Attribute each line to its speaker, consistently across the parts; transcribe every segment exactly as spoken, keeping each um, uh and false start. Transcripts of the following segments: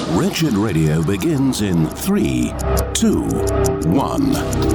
Speaker 1: Wretched Radio begins in three, two, one.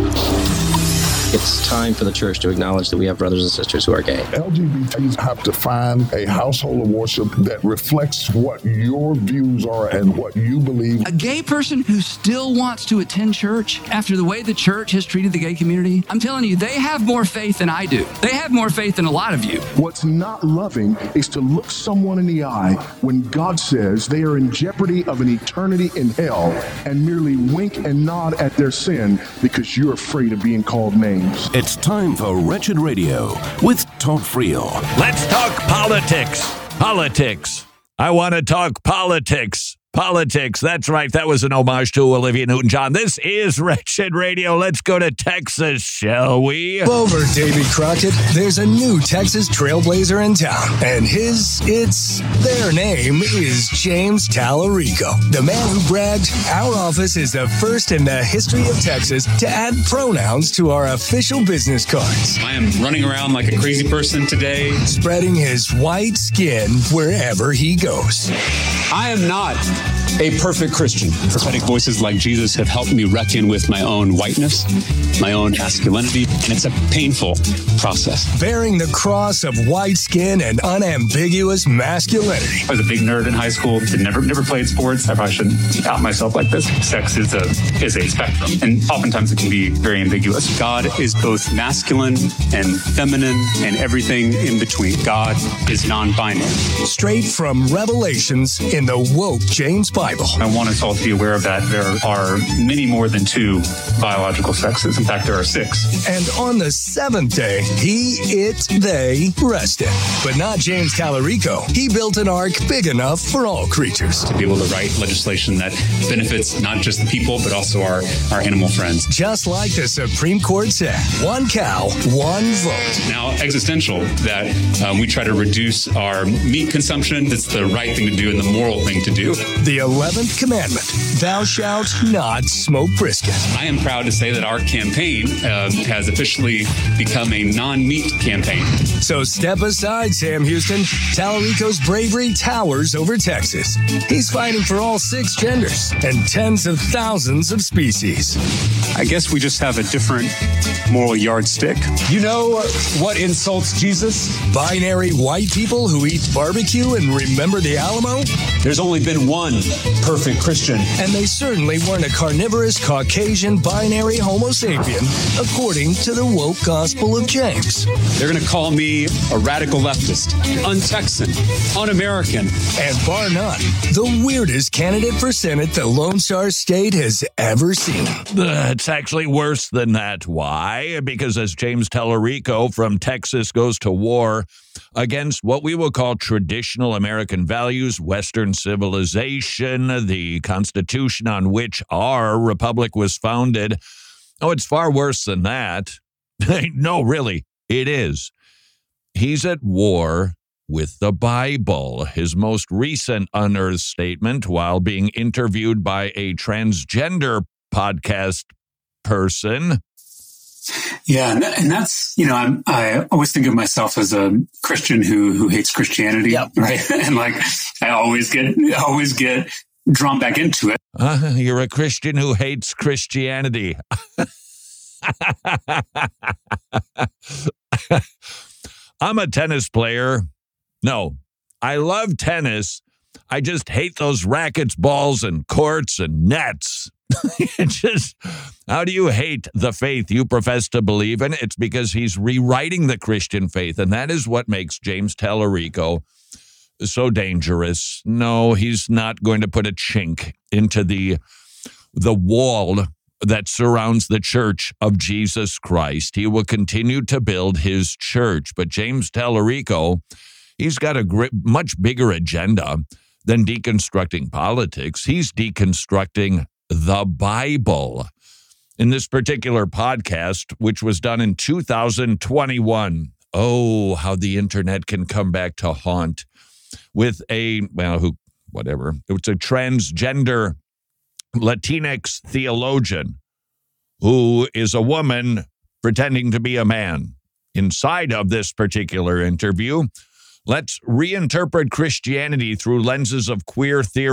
Speaker 2: It's time for the church to acknowledge that we have brothers and sisters who are gay.
Speaker 3: L G B Ts have to find a household of worship that reflects what your views are and what you believe.
Speaker 4: A gay person who still wants to attend church after the way the church has treated the gay community, I'm telling you, they have more faith than I do. They have more faith than a lot of you.
Speaker 3: What's not loving is to look someone in the eye when God says they are in jeopardy of an eternity in hell and merely wink and nod at their sin because you're afraid of being called names.
Speaker 1: It's time for Wretched Radio with Todd Friel.
Speaker 5: Let's talk politics. Politics. I want to talk politics. Politics. That's right. That was an homage to Olivia Newton-John. This is Wretched Radio. Let's go to Texas, shall we?
Speaker 6: Over, Davy Crockett. There's a new Texas trailblazer in town, and his, it's, their name is James Tallarico, the man who bragged, our office is the first in the history of Texas to add pronouns to our official business cards.
Speaker 7: I am running around like a crazy person today,
Speaker 6: spreading his white skin wherever he goes.
Speaker 7: I am not a perfect Christian. Prophetic voices like Jesus have helped me reckon with my own whiteness, my own masculinity, and it's a painful process.
Speaker 6: Bearing the cross of white skin and unambiguous masculinity.
Speaker 7: I was a big nerd in high school, but never never played sports. I probably shouldn't out myself like this. Sex is a is a spectrum, and oftentimes it can be very ambiguous. God is both masculine and feminine and everything in between. God is non-binary.
Speaker 6: Straight from Revelations in the woke James Bible.
Speaker 7: I want us all to be aware of that there are many more than two biological sexes. In fact, there are six.
Speaker 6: And on the seventh day, he, it, they rested. But not James Tallarico. He built an ark big enough for all creatures.
Speaker 7: To be able to write legislation that benefits not just the people, but also our, our animal friends.
Speaker 6: Just like the Supreme Court said, one cow, one vote.
Speaker 7: Now, existential, that um, we try to reduce our meat consumption. That's the right thing to do and the moral thing to do.
Speaker 6: The eleventh commandment, thou shalt not smoke brisket.
Speaker 7: I am proud to say that our campaign uh, has officially become a non-meat campaign.
Speaker 6: So step aside, Sam Houston. Tallarico's bravery towers over Texas. He's fighting for all six genders and tens of thousands of species.
Speaker 7: I guess we just have a different moral yardstick.
Speaker 8: You know what insults Jesus?
Speaker 6: Binary white people who eat barbecue and remember the Alamo?
Speaker 8: There's only been one perfect Christian.
Speaker 6: And they certainly weren't a carnivorous, Caucasian, binary Homo sapien, according to the woke Gospel of James.
Speaker 7: They're going to call me a radical leftist, un-Texan, un-American.
Speaker 6: And bar none, the weirdest candidate for Senate the Lone Star State has ever seen.
Speaker 5: Uh, it's actually worse than that. Why? Because as James Tallarico from Texas goes to war against what we will call traditional American values, Western civilization, the Constitution on which our republic was founded. Oh, it's far worse than that. No, really, it is. He's at war with the Bible. His most recent unearthed statement while being interviewed by a transgender podcast person.
Speaker 7: Yeah, and, and that's, you know, I'm, I always think of myself as a Christian who who hates Christianity, yep. Right? And like, I always get, always get drawn back into it.
Speaker 5: Uh, you're a Christian who hates Christianity. I'm a tennis player. No, I love tennis. I just hate those rackets, balls, and courts and nets. It's just, how do you hate the faith you profess to believe in? It's because he's rewriting the Christian faith, and that is what makes James Tallarico so dangerous. No, he's not going to put a chink into the the wall that surrounds the church of Jesus Christ. He will continue to build his church. But James Tallarico, he's got a great, much bigger agenda than deconstructing politics. He's deconstructing the Bible. In this particular podcast, which was done in two thousand twenty-one, oh, how the internet can come back to haunt, with a, well, who, whatever, it's a transgender Latinx theologian who is a woman pretending to be a man. Inside of this particular interview, let's reinterpret Christianity through lenses of queer theory,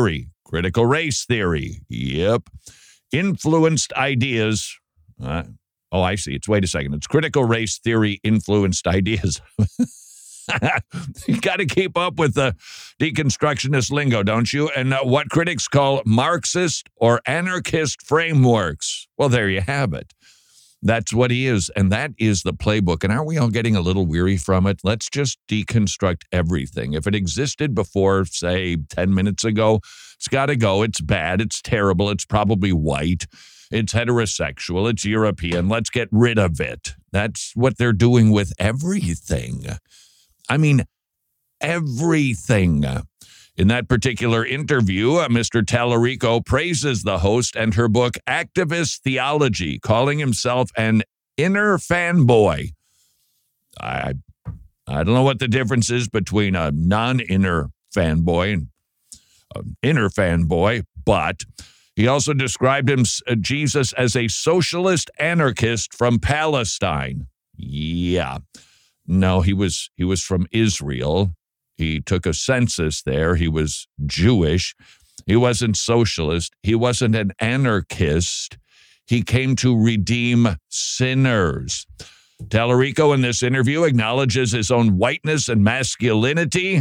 Speaker 5: Critical race theory. Yep. Influenced ideas. Uh, oh, I see. It's, wait a second. It's critical race theory influenced ideas. You got to keep up with the deconstructionist lingo, don't you? And uh, what critics call Marxist or anarchist frameworks. Well, there you have it. That's what he is, and that is the playbook. And aren't we all getting a little weary from it? Let's just deconstruct everything. If it existed before, say, ten minutes ago, it's got to go. It's bad. It's terrible. It's probably white. It's heterosexual. It's European. Let's get rid of it. That's what they're doing with everything. I mean, everything. In that particular interview, uh, Mister Tallarico praises the host and her book, Activist Theology, calling himself an inner fanboy. I, I don't know what the difference is between a non-inner fanboy and an inner fanboy, but he also described him, uh, Jesus as a socialist anarchist from Palestine. Yeah. No, he was he was from Israel. He took a census there. He was Jewish. He wasn't socialist. He wasn't an anarchist. He came to redeem sinners. Tallarico in this interview acknowledges his own whiteness and masculinity.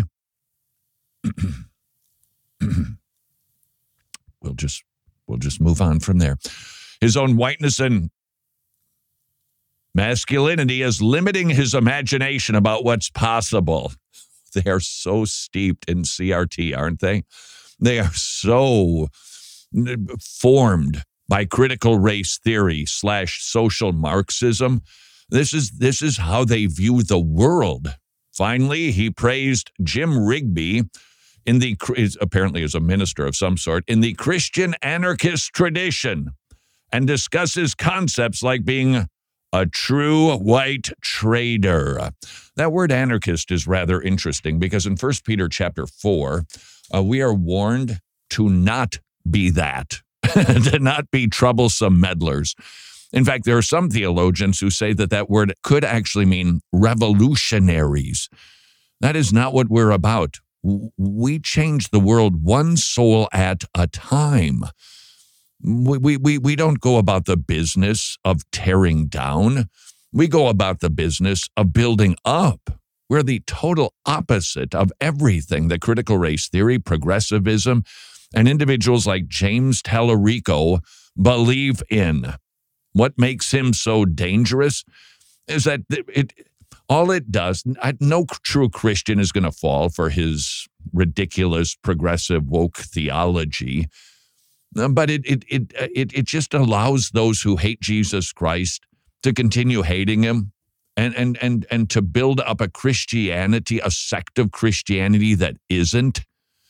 Speaker 5: we'll just we'll just move on from there. His own whiteness and masculinity is limiting his imagination about what's possible. They are so steeped in C R T, aren't they? They are so formed by critical race theory slash social Marxism. This is this is how they view the world. Finally, he praised Jim Rigby, in the apparently as a minister of some sort, in the Christian anarchist tradition, and discusses concepts like being a true white trader. That word anarchist is rather interesting because in First Peter chapter four, uh, we are warned to not be that, to not be troublesome meddlers. In fact, there are some theologians who say that that word could actually mean revolutionaries. That is not what we're about. We change the world one soul at a time. We, we, we don't go about the business of tearing down. We go about the business of building up. We're the total opposite of everything that critical race theory, progressivism, and individuals like James Tallarico believe in. What makes him so dangerous is that it, all it does, no true Christian is going to fall for his ridiculous progressive woke theology. But it it it it it just allows those who hate Jesus Christ to continue hating him, and and and and to build up a Christianity, a sect of Christianity that isn't.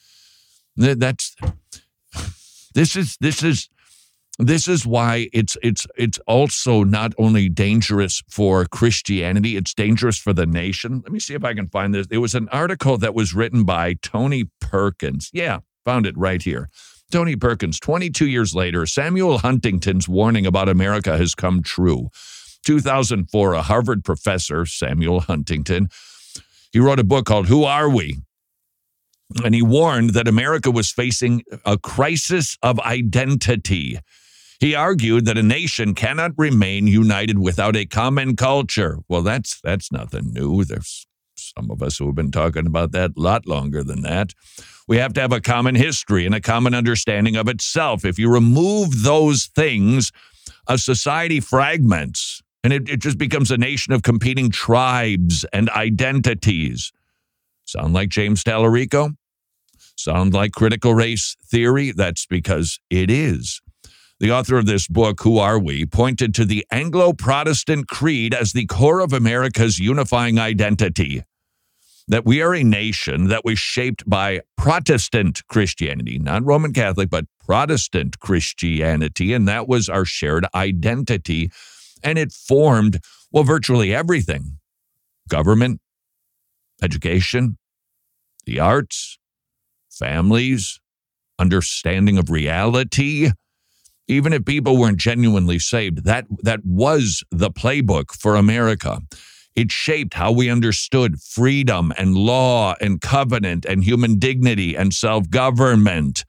Speaker 5: That's this is this is this is why it's it's it's also not only dangerous for Christianity, it's dangerous for the nation. Let me see if I can find this. It was an article that was written by Tony Perkins. Yeah, found it right here. Tony Perkins, twenty-two years later, Samuel Huntington's warning about America has come true. two thousand four, a Harvard professor, Samuel Huntington, he wrote a book called Who Are We? And he warned that America was facing a crisis of identity. He argued that a nation cannot remain united without a common culture. Well, that's that's nothing new. There's some of us who have been talking about that a lot longer than that. We have to have a common history and a common understanding of itself. If you remove those things, a society fragments, and it, it just becomes a nation of competing tribes and identities. Sound like James Tallarico? Sound like critical race theory? That's because it is. The author of this book, Who Are We?, pointed to the Anglo-Protestant creed as the core of America's unifying identity. That we are a nation that was shaped by Protestant Christianity, not Roman Catholic, but Protestant Christianity, and that was our shared identity. And it formed, well, virtually everything. Government, education, the arts, families, understanding of reality. Even if people weren't genuinely saved, that, that was the playbook for America. It shaped how we understood freedom and law and covenant and human dignity and self-government.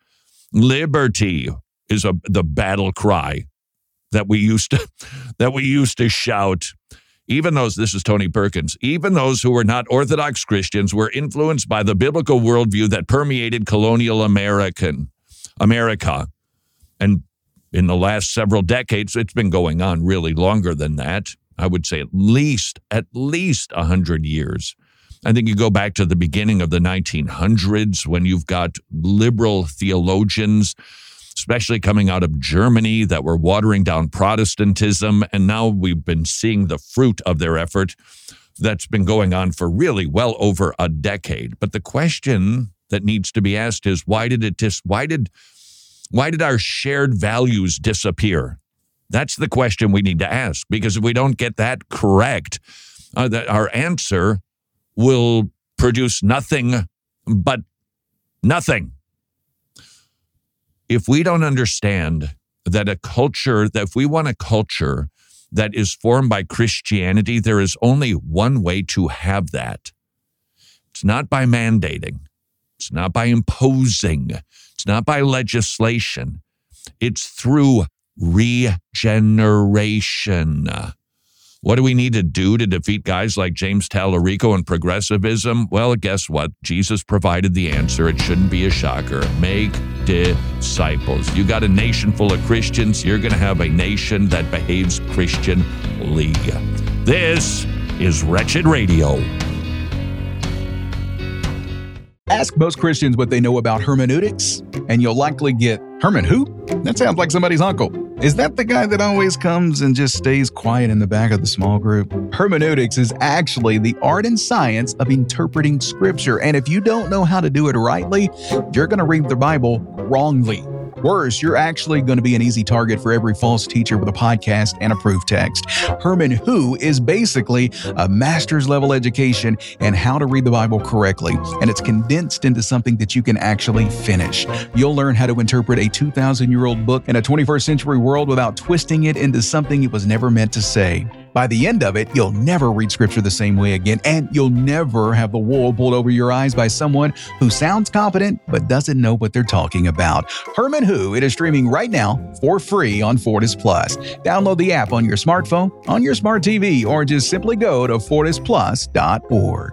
Speaker 5: Liberty is a, the battle cry that we used to that we used to shout. Even those, this is Tony Perkins, even those who were not Orthodox Christians were influenced by the biblical worldview that permeated colonial American America. And in the last several decades, it's been going on really longer than that. I would say at least, at least one hundred years. I think you go back to the beginning of the nineteen hundreds when you've got liberal theologians, especially coming out of Germany, that were watering down Protestantism. And now we've been seeing the fruit of their effort that's been going on for really well over a decade. But the question that needs to be asked is, why did it dis- why did why did our shared values disappear? That's the question we need to ask, because if we don't get that correct, uh, that our answer will produce nothing but nothing. If we don't understand that a culture, that if we want a culture that is formed by Christianity, there is only one way to have that. It's not by mandating. It's not by imposing. It's not by legislation. It's through regeneration. What do we need to do to defeat guys like James Tallarico and progressivism? Well, guess what? Jesus provided the answer. It shouldn't be a shocker. Make disciples. You got a nation full of Christians. You're going to have a nation that behaves Christianly. This is Wretched Radio.
Speaker 9: Ask most Christians what they know about hermeneutics, and you'll likely get, Herman who? That sounds like somebody's uncle. Is that the guy that always comes and just stays quiet in the back of the small group? Hermeneutics is actually the art and science of interpreting Scripture, and if you don't know how to do it rightly, you're going to read the Bible wrongly. Worse, you're actually going to be an easy target for every false teacher with a podcast and a proof text. Herman Who is basically a master's level education in how to read the Bible correctly, and it's condensed into something that you can actually finish. You'll learn how to interpret a two thousand year old book in a twenty-first century world without twisting it into something it was never meant to say. By the end of it, you'll never read Scripture the same way again, and you'll never have the wool pulled over your eyes by someone who sounds competent but doesn't know what they're talking about. Herman Who, it is streaming right now for free on Fortis Plus. Download the app on your smartphone, on your smart T V, or just simply go to fortis plus dot org.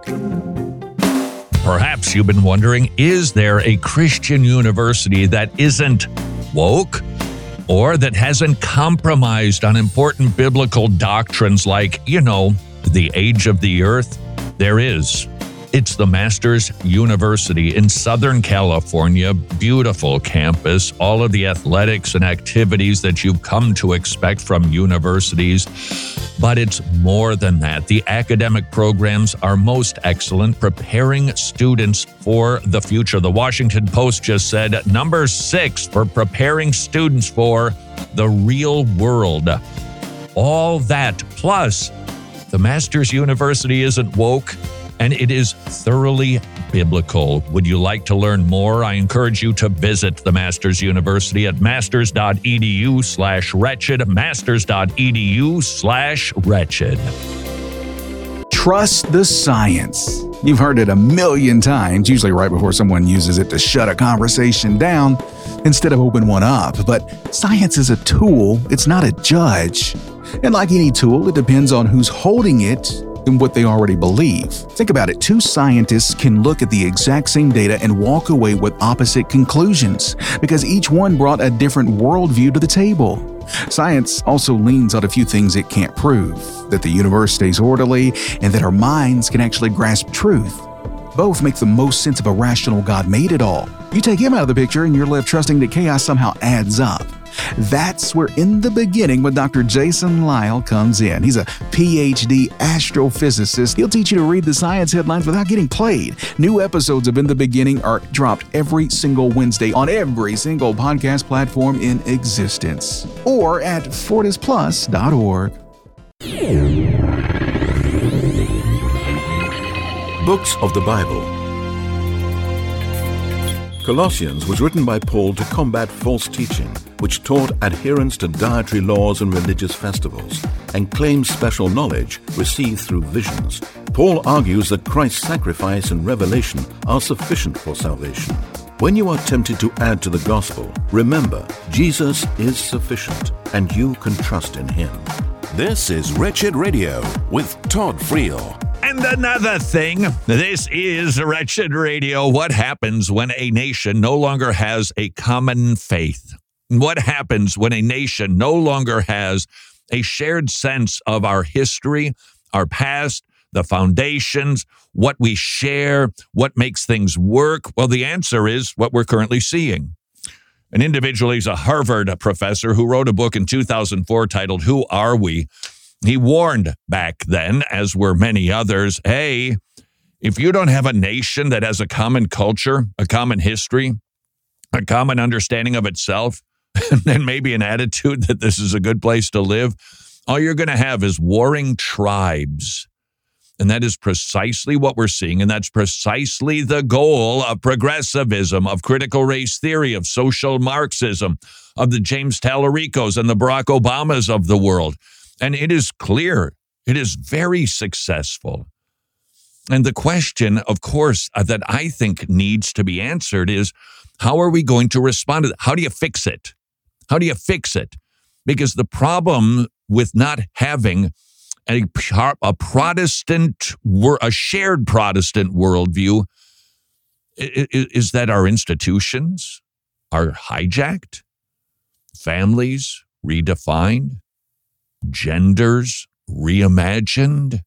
Speaker 5: Perhaps you've been wondering, is there a Christian university that isn't woke? Or that hasn't compromised on important biblical doctrines like, you know, the age of the earth? There is. It's the Masters University in Southern California. Beautiful campus, all of the athletics and activities that you've come to expect from universities. But it's more than that. The academic programs are most excellent, preparing students for the future. The Washington Post just said number six for preparing students for the real world. All that, plus the Masters University isn't woke, and it is thoroughly biblical. Would you like to learn more? I encourage you to visit the Masters University at masters.edu slash wretched, masters.edu slash wretched.
Speaker 9: Trust the science. You've heard it a million times, usually right before someone uses it to shut a conversation down instead of open one up. But science is a tool, it's not a judge. And like any tool, it depends on who's holding it and what they already believe. Think about it. Two scientists can look at the exact same data and walk away with opposite conclusions because each one brought a different worldview to the table. Science also leans on a few things it can't prove, that the universe stays orderly and that our minds can actually grasp truth. Both make the most sense of a rational God made it all. You take him out of the picture and you're left trusting that chaos somehow adds up. That's where In the Beginning with Doctor Jason Lisle comes in. He's a P H D astrophysicist. He'll teach you to read the science headlines without getting played. New episodes of In the Beginning are dropped every single Wednesday on every single podcast platform in existence. Or at fortis plus dot org.
Speaker 10: Books of the Bible. Colossians was written by Paul to combat false teaching, which taught adherence to dietary laws and religious festivals, and claims special knowledge received through visions. Paul argues that Christ's sacrifice and revelation are sufficient for salvation. When you are tempted to add to the gospel, remember, Jesus is sufficient, and you can trust in him.
Speaker 1: This is Wretched Radio with Todd Friel.
Speaker 5: And another thing, this is Wretched Radio. What happens when a nation no longer has a common faith? What happens when a nation no longer has a shared sense of our history, our past, the foundations, what we share, what makes things work? Well, the answer is what we're currently seeing. An individual, he's a Harvard professor who wrote a book in two thousand four titled, Who Are We? He warned back then, as were many others, hey, if you don't have a nation that has a common culture, a common history, a common understanding of itself, and then maybe an attitude that this is a good place to live, all you're going to have is warring tribes. And that is precisely what we're seeing, and that's precisely the goal of progressivism, of critical race theory, of social Marxism, of the James Tallaricos and the Barack Obamas of the world. And it is clear, it is very successful. And the question, of course, that I think needs to be answered is, how are we going to respond to that? How do you fix it? How do you fix it? Because the problem with not having a, a Protestant, a shared Protestant worldview is that our institutions are hijacked, families redefined, genders reimagined,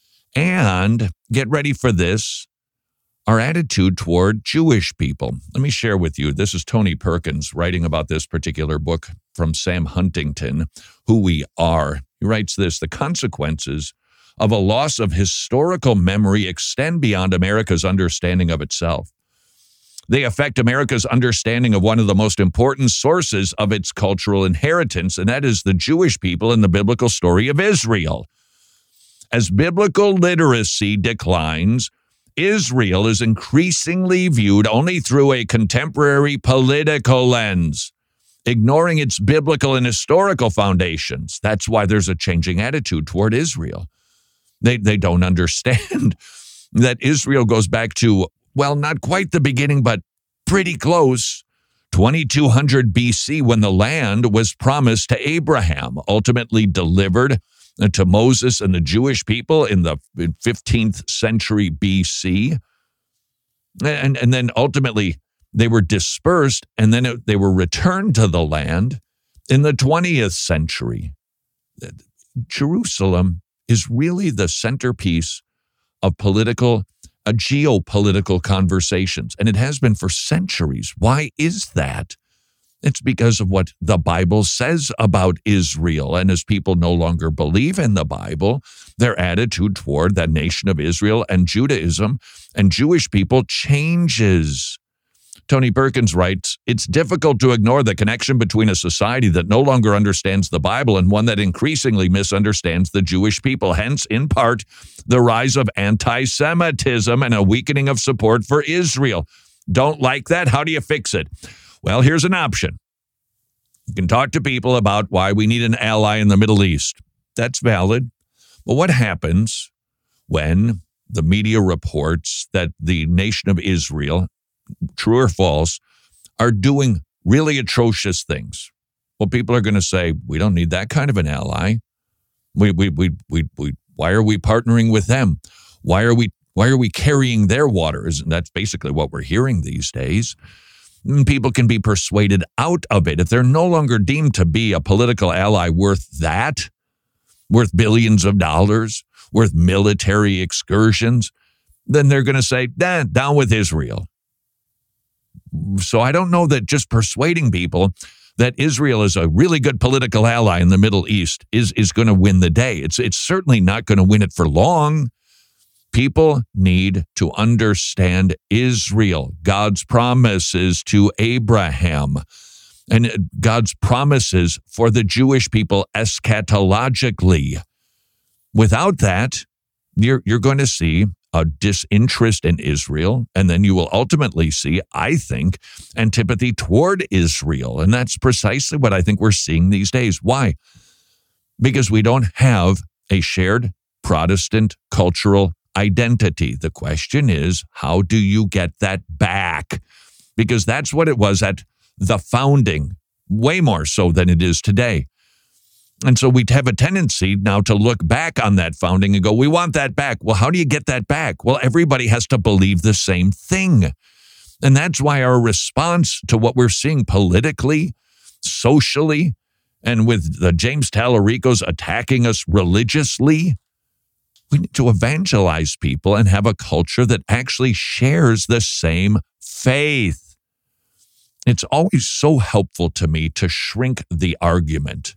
Speaker 5: and get ready for this, our attitude toward Jewish people. Let me share with you, this is Tony Perkins writing about this particular book from Sam Huntington, Who We Are. He writes this, the consequences of a loss of historical memory extend beyond America's understanding of itself. They affect America's understanding of one of the most important sources of its cultural inheritance, and that is the Jewish people in the biblical story of Israel. As biblical literacy declines, Israel is increasingly viewed only through a contemporary political lens, ignoring its biblical and historical foundations. That's why there's a changing attitude toward Israel. They, they don't understand that Israel goes back to, well, not quite the beginning, but pretty close, twenty-two hundred B C, when the land was promised to Abraham, ultimately delivered to Moses and the Jewish people in the fifteenth century B C. And, and then ultimately they were dispersed, and then it, they were returned to the land in the twentieth century. Jerusalem is really the centerpiece of political, uh, geopolitical conversations, and it has been for centuries. Why is that? It's because of what the Bible says about Israel. And as people no longer believe in the Bible, their attitude toward that nation of Israel and Judaism and Jewish people changes. Tony Perkins writes, it's difficult to ignore the connection between a society that no longer understands the Bible and one that increasingly misunderstands the Jewish people. Hence, in part, the rise of anti-Semitism and a weakening of support for Israel. Don't like that? How do you fix it? Well, here's an option. You can talk to people about why we need an ally in the Middle East. That's valid. But what happens when the media reports that the nation of Israel, true or false, are doing really atrocious things? Well, people are going to say, we don't need that kind of an ally. We, we, we, we, we, why are we partnering with them? Why are we, why are we carrying their waters? And that's basically what we're hearing these days. People can be persuaded out of it. If they're no longer deemed to be a political ally worth that, worth billions of dollars, worth military excursions, then they're going to say, nah, down with Israel. So I don't know that just persuading people that Israel is a really good political ally in the Middle East is, is going to win the day. It's, it's certainly not going to win it for long. People need to understand Israel, God's promises to Abraham, and God's promises for the Jewish people eschatologically. Without that, you're, you're going to see a disinterest in Israel, and then you will ultimately see, I think, antipathy toward Israel. And that's precisely what I think we're seeing these days. Why? Because we don't have a shared Protestant cultural identity. The question is, how do you get that back? because that's what it was at the founding, way more so than it is today. And so we have a tendency now to look back on that founding and go, we want that back. Well, how do you get that back? Well, everybody has to believe the same thing. And that's why our response to what we're seeing politically, socially, and with the James Tallaricos attacking us religiously, we need to evangelize people and have a culture that actually shares the same faith. It's always so helpful to me to shrink the argument.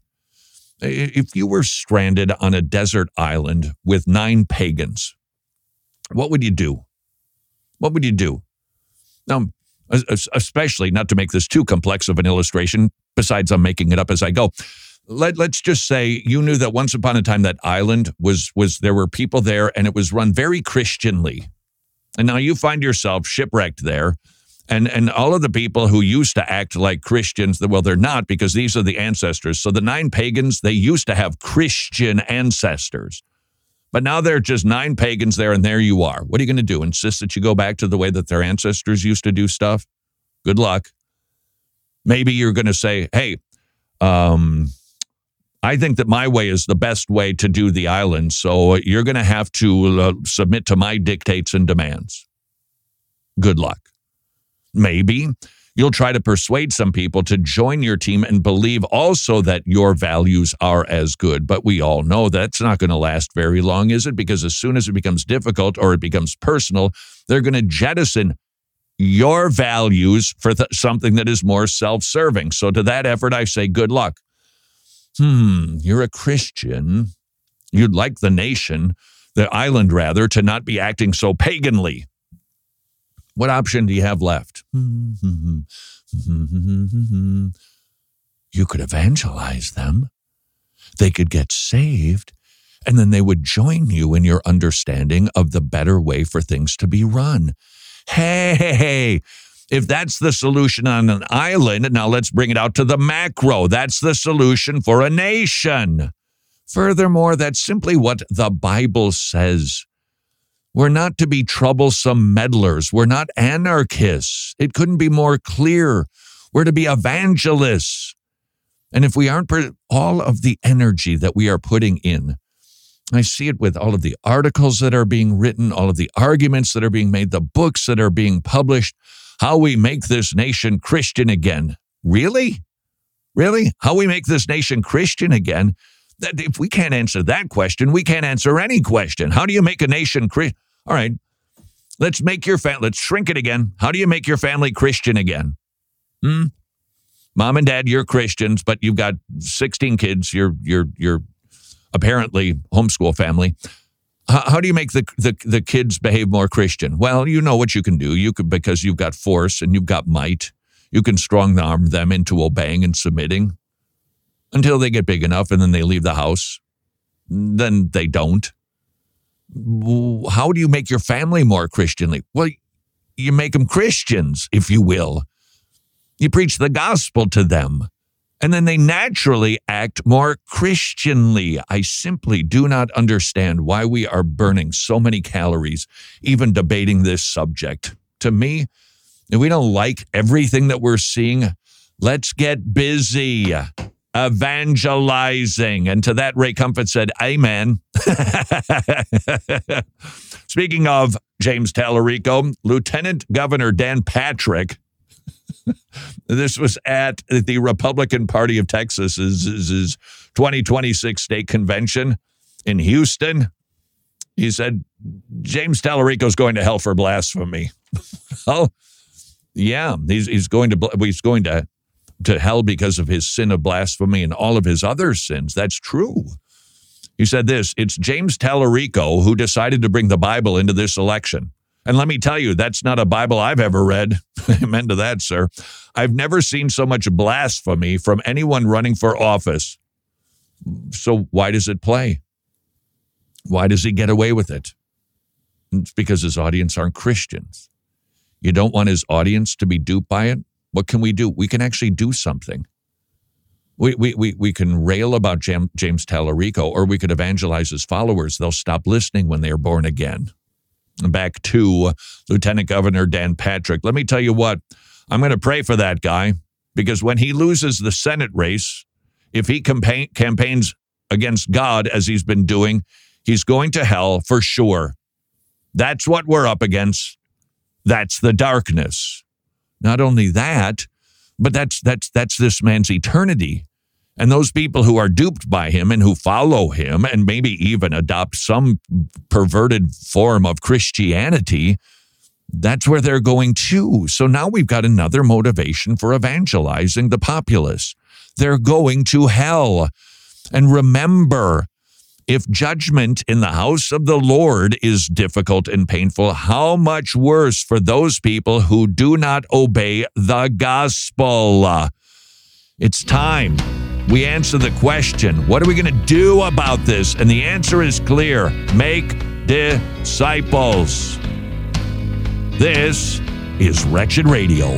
Speaker 5: If you were stranded on a desert island with nine pagans, what would you do? What would you do? Now, especially, not to make this too complex of an illustration, besides I'm making it up as I go, Let, let's just say you knew that once upon a time that island was, was there were people there and it was run very Christianly. And now you find yourself shipwrecked there. And and all of the people who used to act like Christians, well, they're not, because these are the ancestors. So the nine pagans, they used to have Christian ancestors. But now they're just nine pagans there, and there you are. What are you going to do? Insist that you go back to the way that their ancestors used to do stuff? Good luck. Maybe you're going to say, hey, um, I think that my way is the best way to do the island, so you're going to have to uh, submit to my dictates and demands. Good luck. Maybe you'll try to persuade some people to join your team and believe also that your values are as good. But we all know that's not going to last very long, is it? Because as soon as it becomes difficult or it becomes personal, they're going to jettison your values for th- something that is more self-serving. So to that effort, I say, good luck. Hmm, you're a Christian. You'd like the nation, the island rather, to not be acting so paganly. What option do you have left? You could evangelize them. They could get saved, and then they would join you in your understanding of the better way for things to be run. Hey, if that's the solution on an island, now let's bring it out to the macro. That's the solution for a nation. Furthermore, that's simply what the Bible says. We're not to be troublesome meddlers. We're not anarchists. It couldn't be more clear. We're to be evangelists. And if we aren't put all of the energy that we are putting in, I see it with all of the articles that are being written, all of the arguments that are being made, the books that are being published, how we make this nation Christian again. Really? Really? How we make this nation Christian again? That if we can't answer that question, we can't answer any question. How do you make a nation Christian? All right, let's make your family, let's shrink it again. How do you make your family Christian again? Hmm? Mom and dad, you're Christians, but you've got sixteen kids. You're you're you're apparently homeschool family. How, how do you make the, the the kids behave more Christian? Well, you know what you can do. You could, because you've got force and you've got might. You can strong arm them into obeying and submitting until they get big enough, and then they leave the house. Then they don't. How do you make your family more Christianly? Well, you make them Christians, if you will. You preach the gospel to them, and then they naturally act more Christianly. I simply do not understand why we are burning so many calories even debating this subject. To me, if we don't like everything that we're seeing, let's get busy evangelizing. And to that, Ray Comfort said, amen. Speaking of James Tallarico, Lieutenant Governor Dan Patrick, this was at the Republican Party of Texas's twenty twenty-six state convention in Houston. He said, James Tallarico's going to hell for blasphemy. Oh, yeah, he's he's going to he's going to to hell because of his sin of blasphemy and all of his other sins. That's true. He said this, it's James Tallarico who decided to bring the Bible into this election. And let me tell you, that's not a Bible I've ever read. Amen to that, sir. I've never seen so much blasphemy from anyone running for office. So why does it play? Why does he get away with it? It's because his audience aren't Christians. You don't want his audience to be duped by it? What can we do? We can actually do something. We we we we can rail about Jam, James Tallarico, or we could evangelize his followers. They'll stop listening when they are born again. Back to Lieutenant Governor Dan Patrick. Let me tell you what, I'm going to pray for that guy, because when he loses the Senate race, if he campaign, campaigns against God as he's been doing, he's going to hell for sure. That's what we're up against. That's the darkness. Not only that, but that's that's that's this man's eternity. And those people who are duped by him and who follow him and maybe even adopt some perverted form of Christianity, that's where they're going to. So now we've got another motivation for evangelizing the populace. They're going to hell. And remember, if judgment in the house of the Lord is difficult and painful, how much worse for those people who do not obey the gospel? It's time we answer the question, what are we going to do about this? And the answer is clear. Make disciples. This is Wretched Radio.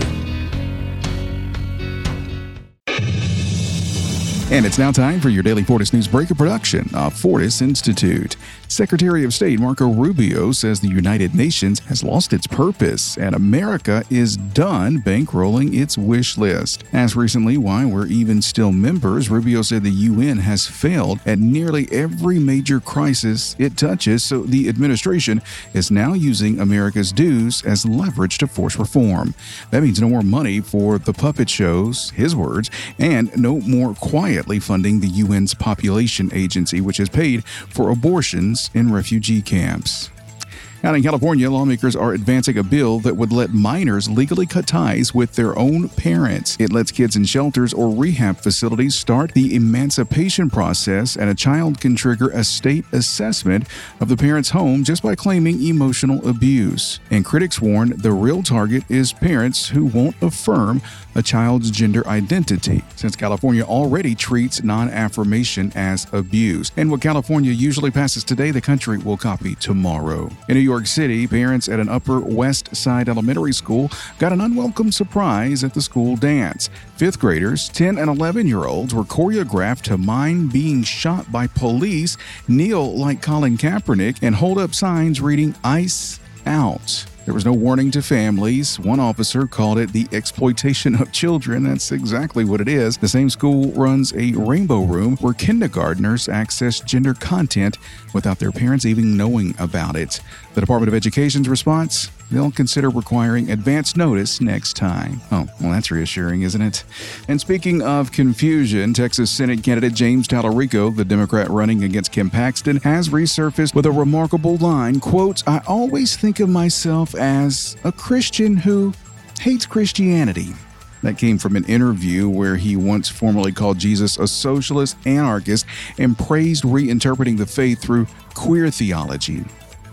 Speaker 9: And it's now time for your daily Fortis News Breaker production of Fortis Institute. Secretary of State Marco Rubio says the United Nations has lost its purpose and America is done bankrolling its wish list. Asked recently why we're even still members, Rubio said the U N has failed at nearly every major crisis it touches, so the administration is now using America's dues as leverage to force reform. That means no more money for the puppet shows, his words, and no more quietly funding the U N's population agency, which has paid for abortions in refugee camps. Out in California, lawmakers are advancing a bill that would let minors legally cut ties with their own parents. It lets kids in shelters or rehab facilities start the emancipation process, and a child can trigger a state assessment of the parent's home just by claiming emotional abuse. And critics warn the real target is parents who won't affirm a child's gender identity, since California already treats non-affirmation as abuse. And what California usually passes today, the country will copy tomorrow. In New York City, parents at an Upper West Side elementary school got an unwelcome surprise at the school dance. Fifth graders, ten and eleven-year-olds, were choreographed to mime being shot by police, kneel like Colin Kaepernick, and hold up signs reading "Ice Out." There was no warning to families. One officer called it the exploitation of children. That's exactly what it is. The same school runs a rainbow room where kindergartners access gender content without their parents even knowing about it. The Department of Education's response? They'll consider requiring advance notice next time. Oh, well, that's reassuring, isn't it? And speaking of confusion, Texas Senate candidate James Talarico, the Democrat running against Ken Paxton, has resurfaced with a remarkable line, quote, "I always think of myself as a Christian who hates Christianity." That came from an interview where he once formally called Jesus a socialist anarchist and praised reinterpreting the faith through queer theology.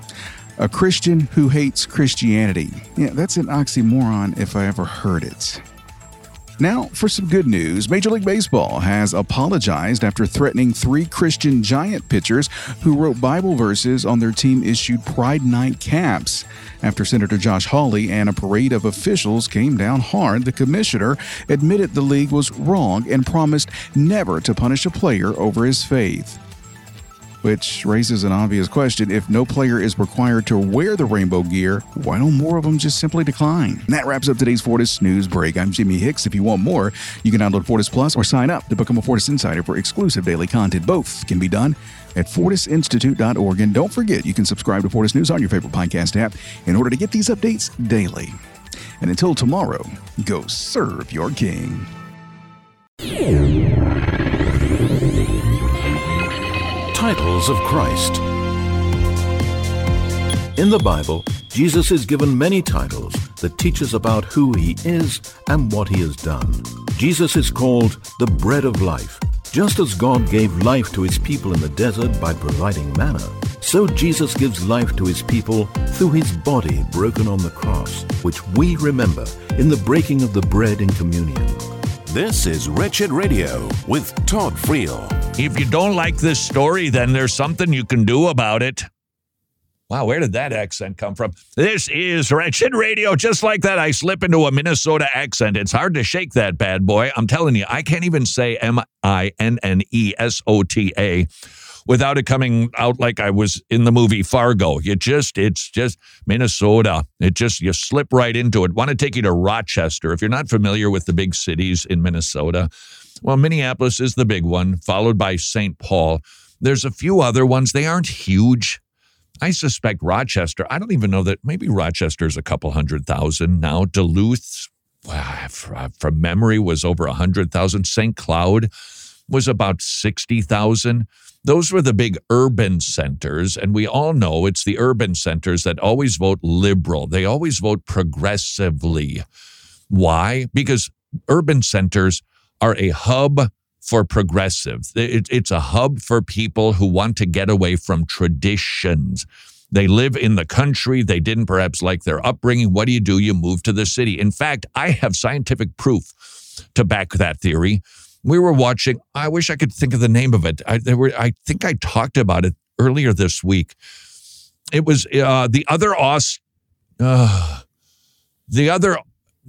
Speaker 9: A Christian who hates Christianity. Yeah, that's an oxymoron if I ever heard it. Now, for some good news, Major League Baseball has apologized after threatening three Christian Giant pitchers who wrote Bible verses on their team-issued Pride Night caps. After Senator Josh Hawley and a parade of officials came down hard, the commissioner admitted the league was wrong and promised never to punish a player over his faith. Which raises an obvious question. If no player is required to wear the rainbow gear, why don't more of them just simply decline? And that wraps up today's Fortis News Break. I'm Jimmy Hicks. If you want more, you can download Fortis Plus or sign up to become a Fortis Insider for exclusive daily content. Both can be done at fortis institute dot org. And don't forget, you can subscribe to Fortis News on your favorite podcast app in order to get these updates daily. And until tomorrow, go serve your king.
Speaker 10: Titles of Christ. In the Bible, Jesus is given many titles that teach us about who he is and what he has done. Jesus is called the bread of life. Just as God gave life to his people in the desert by providing manna, so Jesus gives life to his people through his body broken on the cross, which we remember in the breaking of the bread in communion.
Speaker 1: This is Wretched Radio with Todd Friel.
Speaker 5: If you don't like this story, then there's something you can do about it. Wow, where did that accent come from? This is Wretched Radio. Just like that, I slip into a Minnesota accent. It's hard to shake that bad boy. I'm telling you, I can't even say M I N N E S O T A without it coming out like I was in the movie Fargo. You just, it's just Minnesota. It just, you slip right into it. Want to take you to Rochester. If you're not familiar with the big cities in Minnesota, well, Minneapolis is the big one, followed by Saint Paul. There's a few other ones. They aren't huge. I suspect Rochester, I don't even know that, maybe Rochester's a couple hundred thousand now. Duluth, wow, from memory, was over one hundred thousand. Saint Cloud was about sixty thousand. Those were the big urban centers, and we all know it's the urban centers that always vote liberal. They always vote progressively. Why? Because urban centers are a hub for progressives. It, it's a hub for people who want to get away from traditions. They live in the country. They didn't perhaps like their upbringing. What do you do? You move to the city. In fact, I have scientific proof to back that theory. We were watching, I wish I could think of the name of it. I, there were, I think I talked about it earlier this week. It was uh, the other Aus, uh, the other,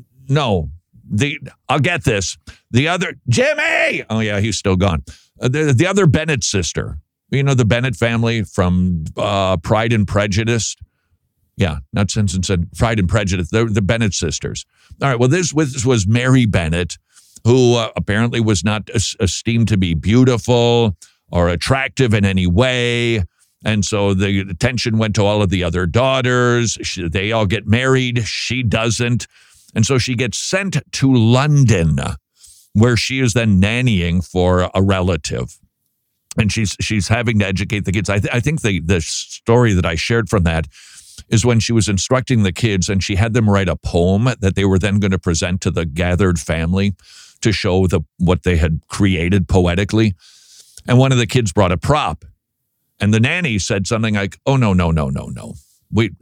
Speaker 5: no, the, I'll get this. The other, Jimmy! Oh yeah, he's still gone. Uh, the, the other Bennett sister. You know, the Bennett family from uh, Pride and Prejudice. Yeah, not Sense and Sense, Pride and Prejudice. The, the Bennett sisters. All right, well, this was, this was Mary Bennett, who uh, apparently was not es- esteemed to be beautiful or attractive in any way. And so the attention went to all of the other daughters. She, they all get married. She doesn't. And so she gets sent to London, where she is then nannying for a relative. And she's she's having to educate the kids. I, th- I think the, the story that I shared from that is when she was instructing the kids and she had them write a poem that they were then going to present to the gathered family to show the what they had created poetically. And one of the kids brought a prop. And the nanny said something like, oh, no, no, no, no, no. Wait,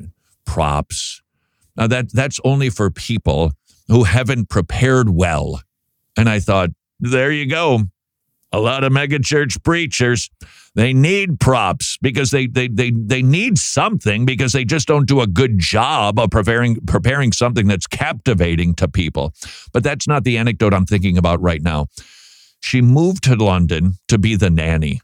Speaker 5: props. Now, that that's only for people who haven't prepared well. And I thought, there you go. A lot of megachurch preachers, they need props because they they they they need something because they just don't do a good job of preparing preparing something that's captivating to people. But that's not the anecdote I'm thinking about right now. She moved to London to be the nanny.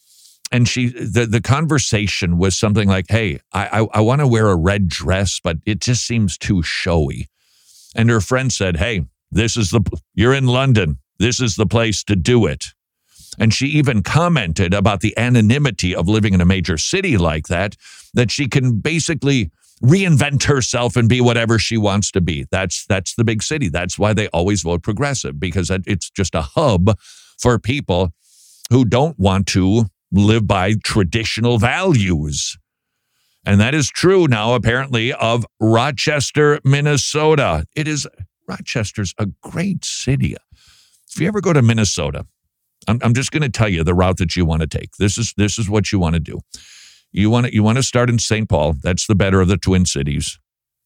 Speaker 5: And she, the, the conversation was something like, hey, I, I, I want to wear a red dress, but it just seems too showy. And her friend said, hey, this is the, you're in London. This is the place to do it. And she even commented about the anonymity of living in a major city like that, that she can basically reinvent herself and be whatever she wants to be. That's, that's the big city. That's why they always vote progressive, because it's just a hub for people who don't want to live by traditional values. And that is true now, apparently, of Rochester, Minnesota. It is, Rochester's a great city. If you ever go to Minnesota, I'm, I'm just going to tell you the route that you want to take. This is this is what you want to do. You want to, you want to start in Saint Paul. That's the better of the Twin Cities.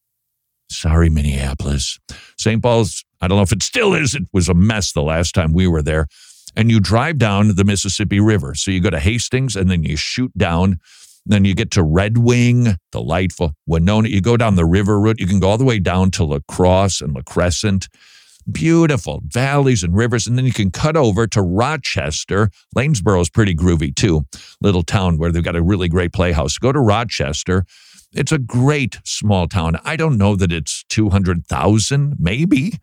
Speaker 5: Sorry, Minneapolis. Saint Paul's, I don't know if it still is. It was a mess the last time we were there. And you drive down the Mississippi River. So you go to Hastings and then you shoot down. Then you get to Red Wing, delightful. Winona, you go down the river route. You can go all the way down to La Crosse and La Crescent. Beautiful valleys and rivers. And then you can cut over to Rochester. Lanesboro is pretty groovy too. Little town where they've got a really great playhouse. Go to Rochester. It's a great small town. I don't know that it's two hundred thousand, maybe,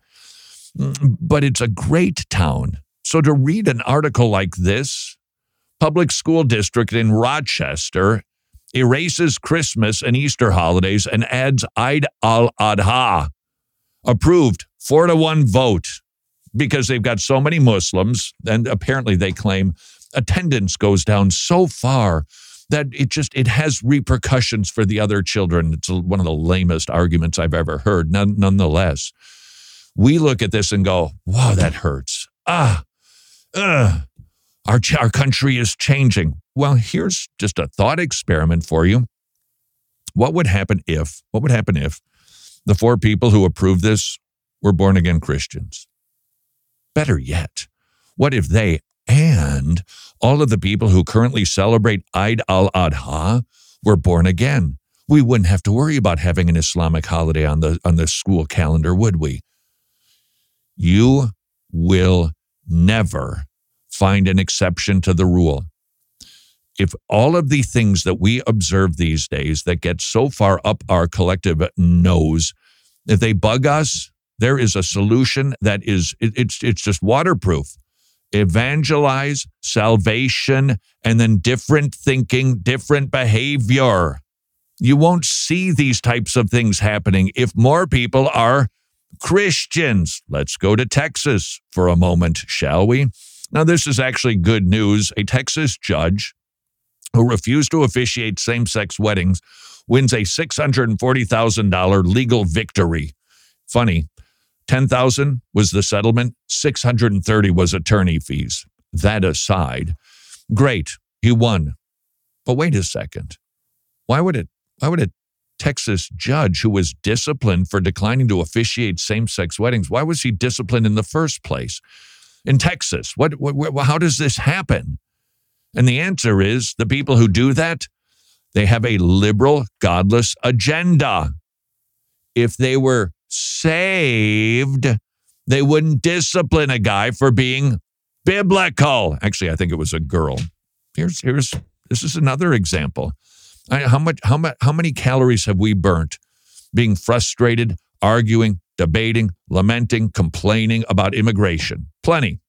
Speaker 5: but it's a great town. So to read an article like this, public school district in Rochester erases Christmas and Easter holidays and adds Eid al-Adha. Approved, four to one vote, because they've got so many Muslims, and apparently they claim attendance goes down so far that it just, it has repercussions for the other children. It's one of the lamest arguments I've ever heard. None, nonetheless, we look at this and go, wow, that hurts. Ah, uh, our, our country is changing. Well, here's just a thought experiment for you. What would happen if, what would happen if the four people who approved this were born-again Christians? Better yet, what if they and all of the people who currently celebrate Eid al-Adha were born again? We wouldn't have to worry about having an Islamic holiday on the on the school calendar, would we? You will never find an exception to the rule. if all of the things that we observe these days that get so far up our collective nose, if they bug us, there is a solution that is, it, it's it's just waterproof. Evangelize, salvation, and then different thinking, different behavior. You won't see these types of things happening if more people are Christians. Let's go to Texas for a moment, shall we? Now, this is actually good news. A Texas judge who refused to officiate same-sex weddings wins a six hundred forty thousand dollars legal victory. Funny, ten thousand dollars was the settlement, six hundred thirty dollars was attorney fees. That aside, great, he won. But wait a second. Why would it, why would a Texas judge who was disciplined for declining to officiate same-sex weddings, why was he disciplined in the first place? In Texas, what, what, how does this happen? And the answer is the people who do that, they have a liberal, godless agenda. If they were saved, they wouldn't discipline a guy for being biblical. Actually, I think it was a girl. Here's here's this is another example. I, how much how much how many calories have we burnt being frustrated, arguing, debating, lamenting, complaining about immigration? Plenty.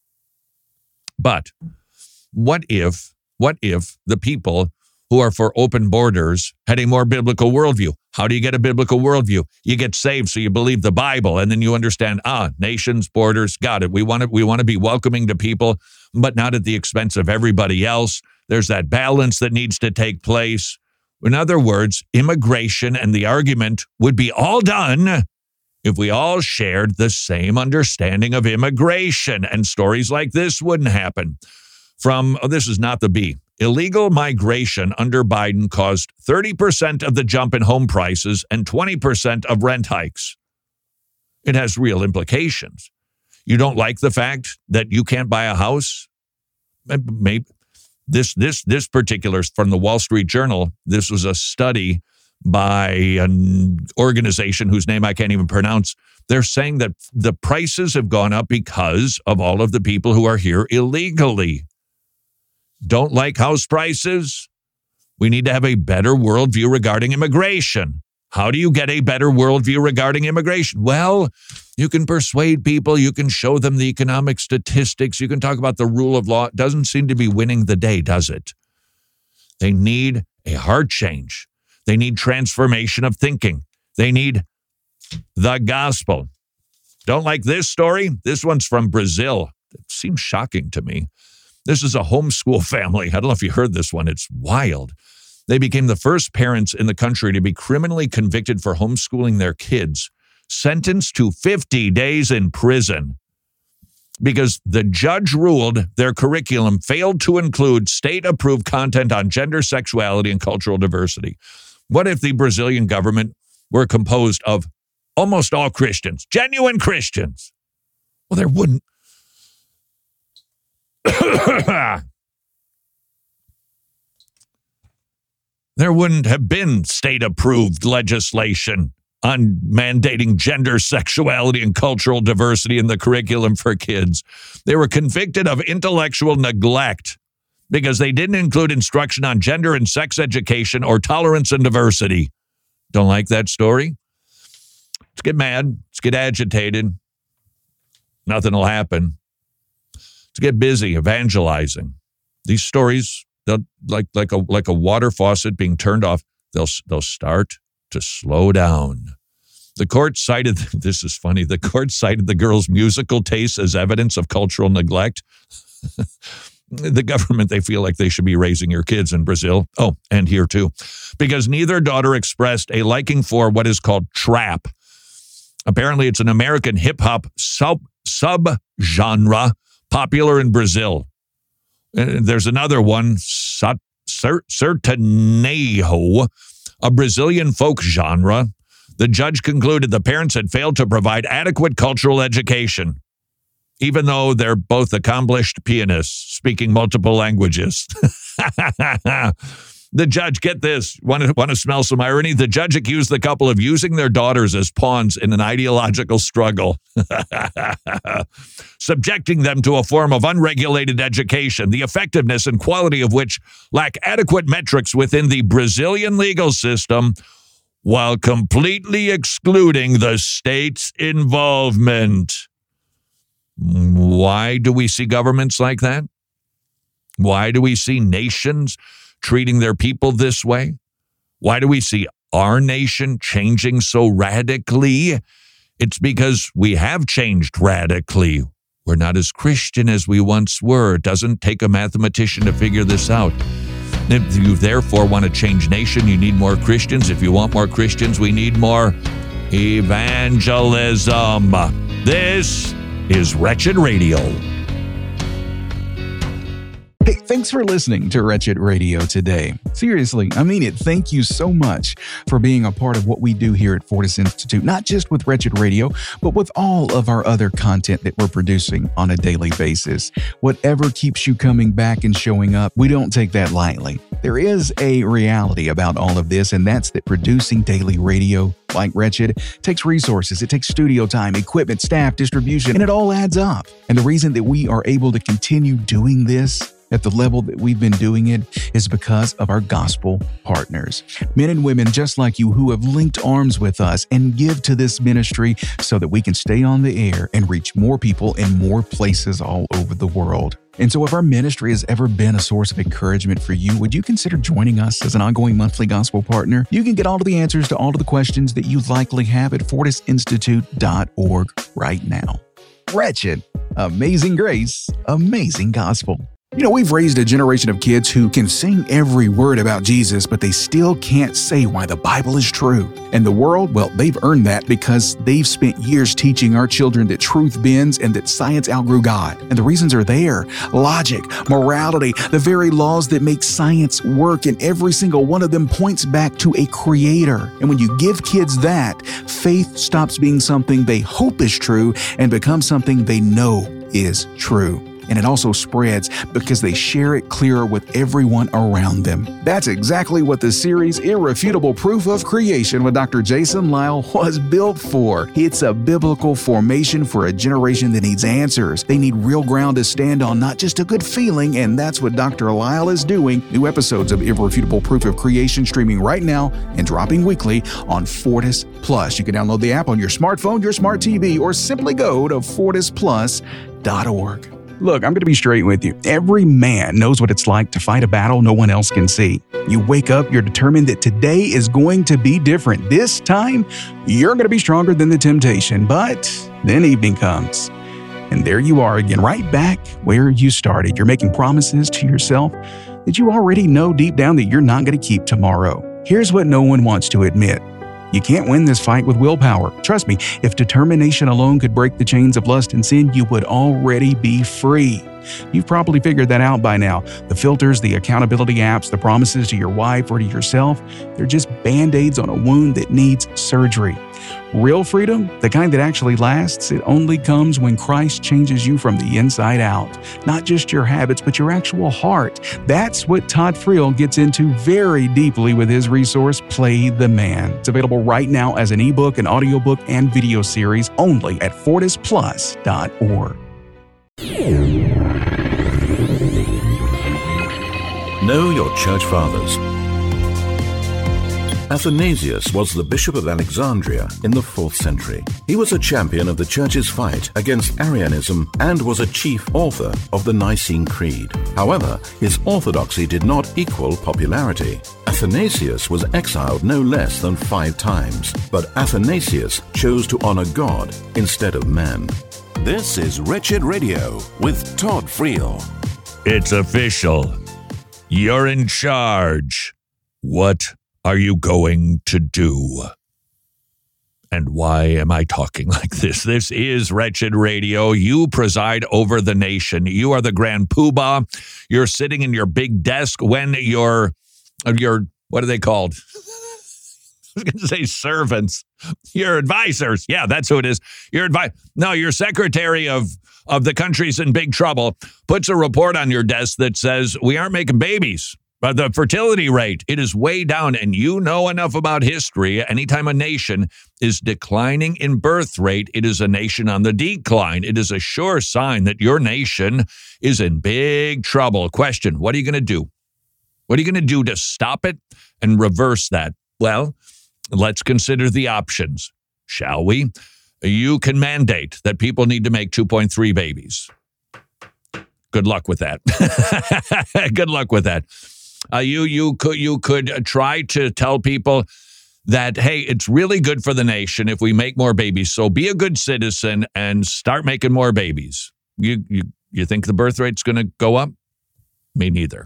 Speaker 5: But what if what if the people who are for open borders had a more biblical worldview? How do you get a biblical worldview? You get saved so you believe the Bible, and then you understand, ah, nations, borders, got it. We want to, we want to be welcoming to people, but not at the expense of everybody else. There's that balance that needs to take place. In other words, immigration and the argument would be all done if we all shared the same understanding of immigration, and stories like this wouldn't happen. From, oh, this is not the B. Illegal migration under Biden caused thirty percent of the jump in home prices and twenty percent of rent hikes. It has real implications. You don't like the fact that you can't buy a house? Maybe this this this particular from the Wall Street Journal. This was a study by an organization whose name I can't even pronounce. They're saying that the prices have gone up because of all of the people who are here illegally. Don't like house prices? We need to have a better worldview regarding immigration. How do you get a better worldview regarding immigration? Well, you can persuade people. You can show them the economic statistics. You can talk about the rule of law. It doesn't seem to be winning the day, does it? They need a heart change. They need transformation of thinking. They need the gospel. Don't like this story? This one's from Brazil. It seems shocking to me. This is a homeschool family. I don't know if you heard this one. It's wild. They became the first parents in the country to be criminally convicted for homeschooling their kids, sentenced to fifty days in prison because the judge ruled their curriculum failed to include state-approved content on gender, sexuality, and cultural diversity. What if the Brazilian government were composed of almost all Christians, genuine Christians? Well, there wouldn't. There wouldn't have been state-approved legislation on mandating gender, sexuality, and cultural diversity in the curriculum for kids. They were convicted of intellectual neglect because they didn't include instruction on gender and sex education or tolerance and diversity. Don't like that story? Let's get mad. Let's get agitated. Nothing will happen. Let's get busy evangelizing. These stories, they'll, like like a like a water faucet being turned off, they'll they'll start to slow down. The court cited, this is funny, the court cited the girl's musical tastes as evidence of cultural neglect. The government, they feel like they should be raising your kids in Brazil. Oh, and here too. Because neither daughter expressed a liking for what is called trap. Apparently, it's an American hip-hop sub, sub-genre popular in Brazil. Uh, there's another one, sertanejo, a Brazilian folk genre. The judge concluded the parents had failed to provide adequate cultural education, even though they're both accomplished pianists speaking multiple languages. The judge, get this, want to, want to smell some irony? The judge accused the couple of using their daughters as pawns in an ideological struggle, subjecting them to a form of unregulated education, the effectiveness and quality of which lack adequate metrics within the Brazilian legal system, while completely excluding the state's involvement. Why do we see governments like that? Why do we see nations treating their people this way? Why do we see our nation changing so radically? It's because we have changed radically. We're not as Christian as we once were. It doesn't take a mathematician to figure this out. If you therefore want to change nation, you need more Christians. If you want more Christians, we need more evangelism. This is Wretched Radio.
Speaker 9: Hey, thanks for listening to Wretched Radio today. Seriously, I mean it. Thank you so much for being a part of what we do here at Fortis Institute, not just with Wretched Radio, but with all of our other content that we're producing on a daily basis. Whatever keeps you coming back and showing up, we don't take that lightly. There is a reality about all of this, and that's that producing daily radio like Wretched takes resources. It takes studio time, equipment, staff, distribution, and it all adds up. And the reason that we are able to continue doing this at the level that we've been doing it is because of our gospel partners. Men and women just like you who have linked arms with us and give to this ministry so that we can stay on the air and reach more people in more places all over the world. And so if our ministry has ever been a source of encouragement for you, would you consider joining us as an ongoing monthly gospel partner? You can get all of the answers to all of the questions that you likely have at fortis institute dot org right now. Wretched, amazing grace, amazing gospel. You know, we've raised a generation of kids who can sing every word about Jesus, but they still can't say why the Bible is true. And the world, well, they've earned that because they've spent years teaching our children that truth bends and that science outgrew God. And the reasons are there. Logic, morality, the very laws that make science work, and every single one of them points back to a creator. And when you give kids that, faith stops being something they hope is true and becomes something they know is true. And it also spreads because they share it clearer with everyone around them. That's exactly what the series Irrefutable Proof of Creation with Doctor Jason Lisle was built for. It's a biblical formation for a generation that needs answers. They need real ground to stand on, not just a good feeling, and that's what Doctor Lisle is doing. New episodes of Irrefutable Proof of Creation streaming right now and dropping weekly on Fortis Plus. You can download the app on your smartphone, your smart T V, or simply go to fortis plus dot org. Look, I'm going to be straight with you. Every man knows what it's like to fight a battle no one else can see. You wake up, you're determined that today is going to be different. This time, you're going to be stronger than the temptation. But then evening comes, and there you are again, right back where you started. You're making promises to yourself that you already know deep down that you're not going to keep tomorrow. Here's what no one wants to admit. You can't win this fight with willpower. Trust me, if determination alone could break the chains of lust and sin, you would already be free. You've probably figured that out by now. The filters, the accountability apps, the promises to your wife or to yourself, they're just band-aids on a wound that needs surgery. Real freedom, the kind that actually lasts, it only comes when Christ changes you from the inside out. Not just your habits, but your actual heart. That's what Todd Friel gets into very deeply with his resource, Play the Man. It's available right now as an ebook, an audiobook, and video series only at fortis plus dot org.
Speaker 10: Know your church fathers. Athanasius was the Bishop of Alexandria in the fourth century. He was a champion of the church's fight against Arianism and was a chief author of the Nicene Creed. However, his orthodoxy did not equal popularity. Athanasius was exiled no less than five times, but Athanasius chose to honor God instead of man.
Speaker 1: This is Wretched Radio with Todd Friel.
Speaker 5: It's official. You're in charge. What are you going to do? And why am I talking like this? This is Wretched Radio. You preside over the nation. You are the grand poobah. You're sitting in your big desk when your, your what are they called? I was going to say servants. Your advisors. Yeah, that's who it is. Your advice. No, your secretary of, of the country's in big trouble puts a report on your desk that says, we aren't making babies. But the fertility rate, it is way down. And you know enough about history. Anytime a nation is declining in birth rate, it is a nation on the decline. It is a sure sign that your nation is in big trouble. Question, what are you going to do? What are you going to do to stop it and reverse that? Well, let's consider the options, shall we? You can mandate that people need to make two point three babies. Good luck with that. Good luck with that. Uh, you you could you could try to tell people that, hey, it's really good for the nation if we make more babies. So be a good citizen and start making more babies. You you you think the birth rate's going to go up? Me neither.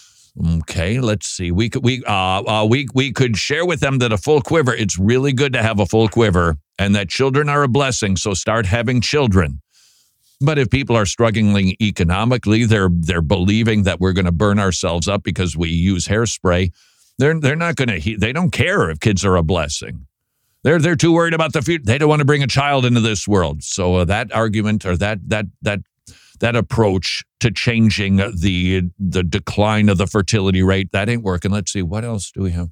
Speaker 5: Okay, let's see. We could we uh, uh we we could share with them that a full quiver. It's really good to have a full quiver, and that children are a blessing. So start having children. But if people are struggling economically, they're they're believing that we're going to burn ourselves up because we use hairspray. They're they're not going to. They don't care if kids are a blessing. They're they're too worried about the future. They don't want to bring a child into this world. So uh, that argument or that that that that approach to changing the the decline of the fertility rate, that ain't working. Let's see, what else do we have?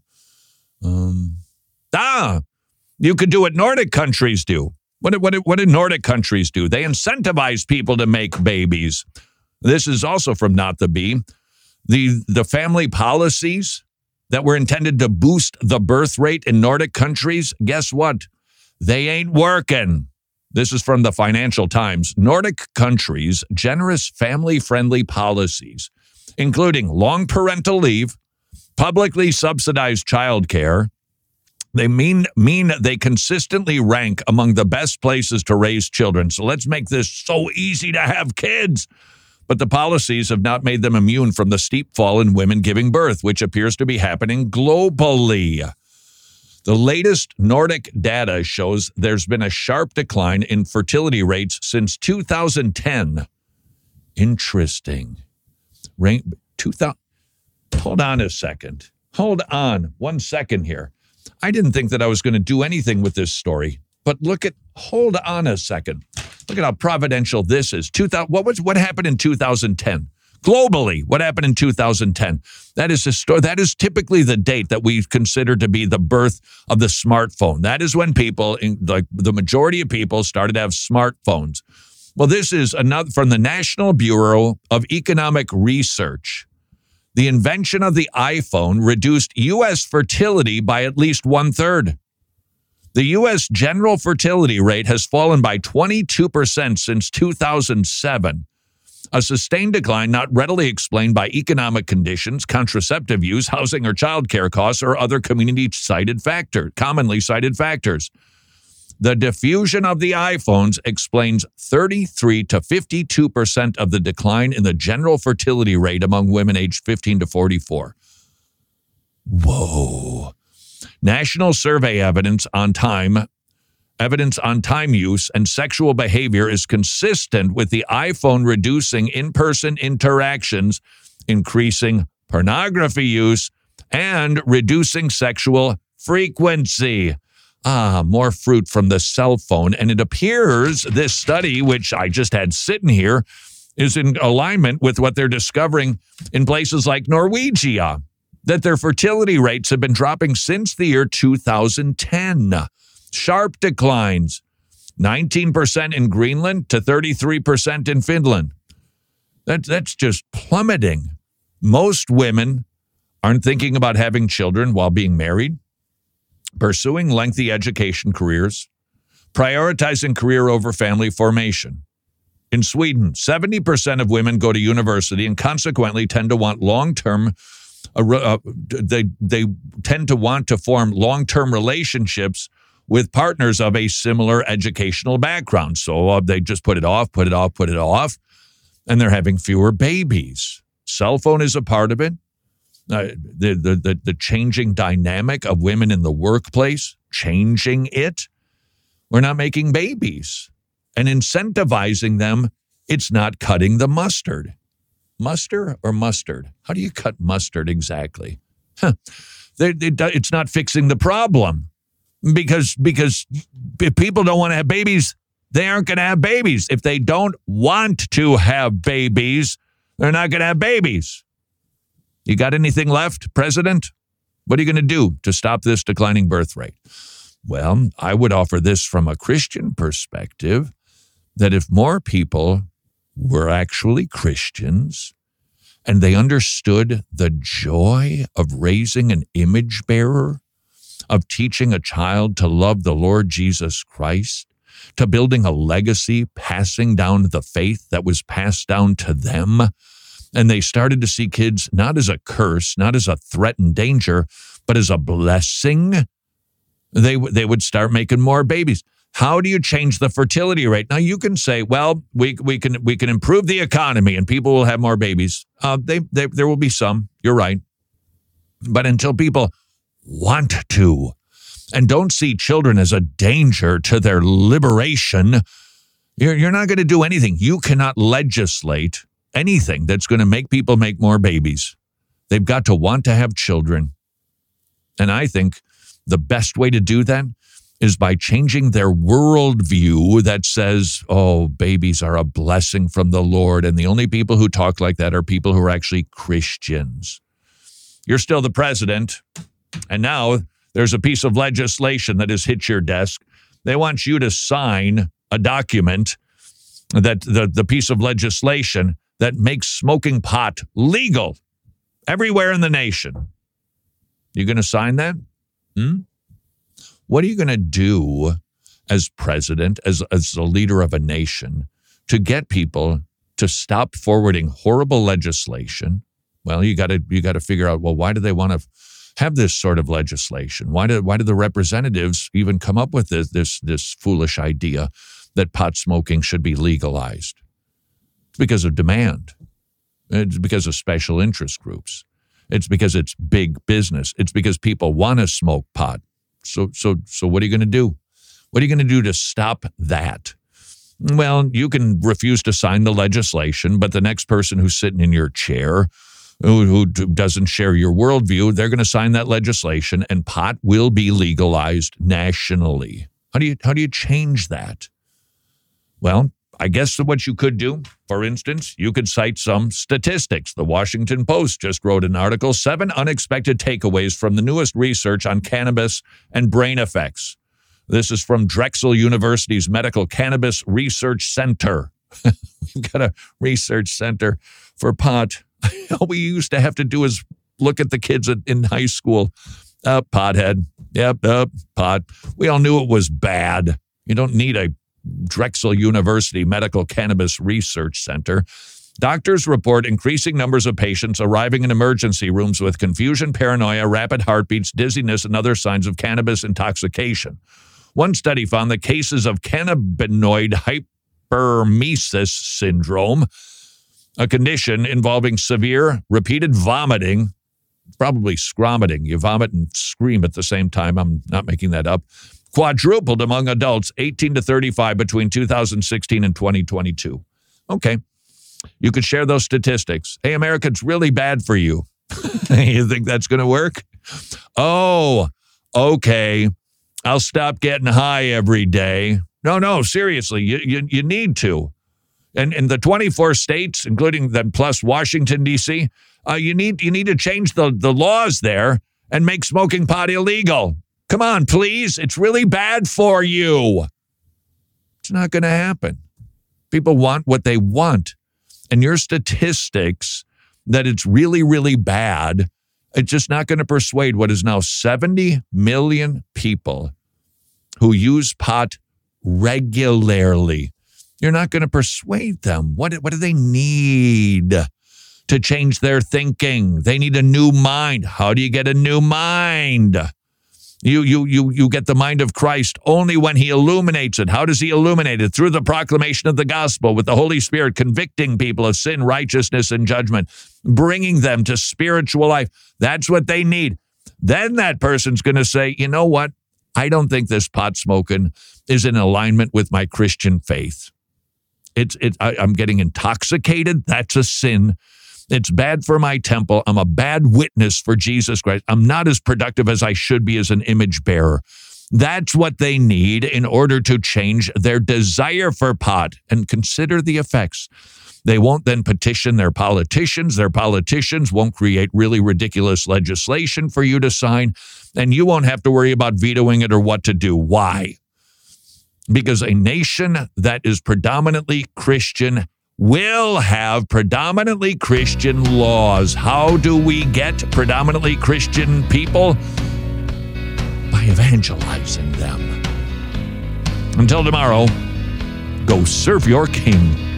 Speaker 5: Um, ah, you could do what Nordic countries do. What what what did Nordic countries do? They incentivize people to make babies. This is also from Not the Bee. The the family policies that were intended to boost the birth rate in Nordic countries, guess what? They ain't working. This is from the Financial Times. Nordic countries' generous family-friendly policies, including long parental leave, publicly subsidized childcare, They mean mean they consistently rank among the best places to raise children. So let's make this so easy to have kids. But the policies have not made them immune from the steep fall in women giving birth, which appears to be happening globally. The latest Nordic data shows there's been a sharp decline in fertility rates since two thousand ten. Interesting. Rank, two thousand, hold on a second. Hold on one second here. I didn't think that I was going to do anything with this story, but look at, hold on a second. Look at how providential this is. two thousand, what was, what happened in two thousand ten? Globally, what happened in two thousand ten? That is a story, that is typically the date that we consider to be the birth of the smartphone. That is when people, like the majority of people, started to have smartphones. Well, this is another from the National Bureau of Economic Research. The invention of the iPhone reduced U S fertility by at least one-third. The U S general fertility rate has fallen by twenty-two percent since two thousand seven. A sustained decline not readily explained by economic conditions, contraceptive use, housing or child care costs, or other community-cited factor, commonly cited factors. The diffusion of the iPhones explains thirty-three to fifty-two percent of the decline in the general fertility rate among women aged fifteen to forty-four. Whoa. National survey evidence on time, evidence on time use and sexual behavior is consistent with the iPhone reducing in-person interactions, increasing pornography use, and reducing sexual frequency. Ah, more fruit from the cell phone. And it appears this study, which I just had sitting here, is in alignment with what they're discovering in places like Norwegia, that their fertility rates have been dropping since the year two thousand ten. Sharp declines, nineteen percent in Greenland to thirty-three percent in Finland. That, that's just plummeting. Most women aren't thinking about having children while being married, pursuing lengthy education careers, prioritizing career over family formation. In Sweden, seventy percent of women go to university and consequently tend to want long-term, uh, uh, they, they tend to want to form long-term relationships with partners of a similar educational background. So uh, they just put it off, put it off, put it off, and they're having fewer babies. Cell phone is a part of it. Uh, the, the the the changing dynamic of women in the workplace, changing it. We're not making babies and incentivizing them. It's not cutting the mustard. Mustard or mustard? How do you cut mustard exactly? Huh. They, they, it's not fixing the problem because because if people don't want to have babies, they aren't going to have babies. If they don't want to have babies, they're not going to have babies. You got anything left, President? What are you going to do to stop this declining birth rate? Well, I would offer this from a Christian perspective, that if more people were actually Christians and they understood the joy of raising an image bearer, of teaching a child to love the Lord Jesus Christ, to building a legacy, passing down the faith that was passed down to them, and they started to see kids not as a curse, not as a threat and danger, but as a blessing, they, they would start making more babies. How do you change the fertility rate? Now, you can say, well, we we can we can improve the economy and people will have more babies. Uh, they, they There will be some. You're right. But until people want to and don't see children as a danger to their liberation, you're, you're not going to do anything. You cannot legislate anything that's going to make people make more babies. They've got to want to have children. And I think the best way to do that is by changing their worldview that says, oh, babies are a blessing from the Lord, and the only people who talk like that are people who are actually Christians. You're still the president, and now there's a piece of legislation that has hit your desk. They want you to sign a document, that the, the piece of legislation that makes smoking pot legal everywhere in the nation. You going to sign that? Hmm? What are you going to do as president, as, as the leader of a nation, to get people to stop forwarding horrible legislation? Well, you got to you got to figure out, well, why do they want to have this sort of legislation? Why do why do the representatives even come up with this this this foolish idea that pot smoking should be legalized? It's because of demand. It's because of special interest groups. It's because it's big business. It's because people want to smoke pot. So, so, so what are you going to do? What are you going to do to stop that? Well, you can refuse to sign the legislation, but the next person who's sitting in your chair, who, who doesn't share your worldview, they're going to sign that legislation, and pot will be legalized nationally. How do you, how do you change that? Well, I guess what you could do, for instance, you could cite some statistics. The Washington Post just wrote an article, Seven Unexpected Takeaways from the Newest Research on Cannabis and Brain Effects. This is from Drexel University's Medical Cannabis Research Center. We've got a research center for pot. All we used to have to do is look at the kids in high school. Uh, pothead. Yep, uh, pot. We all knew it was bad. You don't need a Drexel University Medical Cannabis Research Center. Doctors report increasing numbers of patients arriving in emergency rooms with confusion, paranoia, rapid heartbeats, dizziness, and other signs of cannabis intoxication. One study found that cases of cannabinoid hypermesis syndrome, a condition involving severe repeated vomiting, probably scromiting. You vomit and scream at the same time. I'm not making that up. Quadrupled among adults eighteen to thirty-five between two thousand sixteen and twenty twenty-two. Okay. You could share those statistics. Hey, America, it's really bad for you. You think that's going to work? Oh, okay. I'll stop getting high every day. No, no, seriously, you you, you need to. And in the twenty-four states, including them plus Washington, D C, uh, you need you need to change the, the laws there and make smoking pot illegal. Come on, please. It's really bad for you. It's not going to happen. People want what they want. And your statistics that it's really, really bad, it's just not going to persuade what is now seventy million people who use pot regularly. You're not going to persuade them. What, what do they need to change their thinking? They need a new mind. How do you get a new mind? You, you, you, you get the mind of Christ only when he illuminates it. How does he illuminate it? Through the proclamation of the gospel, with the Holy Spirit convicting people of sin, righteousness, and judgment, bringing them to spiritual life. That's what they need. Then that person's going to say, you know what? I don't think this pot smoking is in alignment with my Christian faith. It's, it, I, I'm getting intoxicated. That's a sin. It's bad for my temple. I'm a bad witness for Jesus Christ. I'm not as productive as I should be as an image bearer. That's what they need in order to change their desire for pot. And consider the effects. They won't then petition their politicians. Their politicians won't create really ridiculous legislation for you to sign, and you won't have to worry about vetoing it or what to do. Why? Because a nation that is predominantly Christian will have predominantly Christian laws. How do we get predominantly Christian people? By evangelizing them. Until tomorrow, go serve your King.